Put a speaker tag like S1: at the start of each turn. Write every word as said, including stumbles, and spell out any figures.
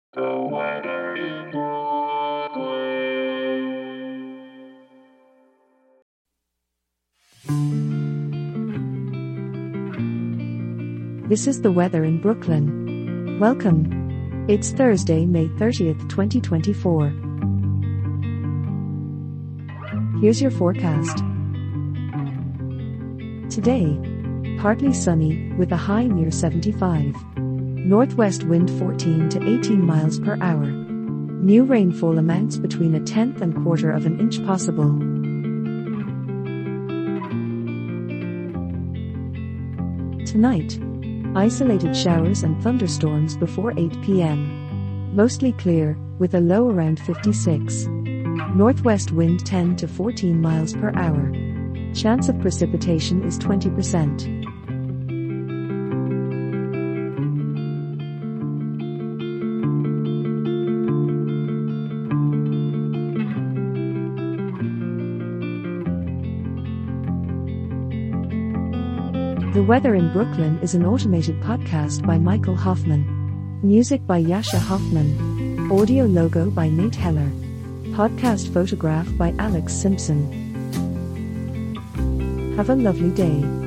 S1: The weather in Brooklyn.
S2: This is the weather in Brooklyn. Welcome. It's Thursday, May thirtieth, twenty twenty-four. Here's your forecast. Today, partly sunny, with a high near seventy-five. Northwest wind fourteen to eighteen miles per hour. New rainfall amounts between a tenth and quarter of an inch possible. Tonight, isolated showers and thunderstorms before eight p.m. Mostly clear, with a low around fifty-six. Northwest wind ten to fourteen miles per hour. Chance of precipitation is twenty percent. The Weather in Brooklyn is an automated podcast by Michael Hoffman. Music by Yasha Hoffman. Audio logo by Nate Heller. Podcast photograph by Alex Simpson. Have a lovely day.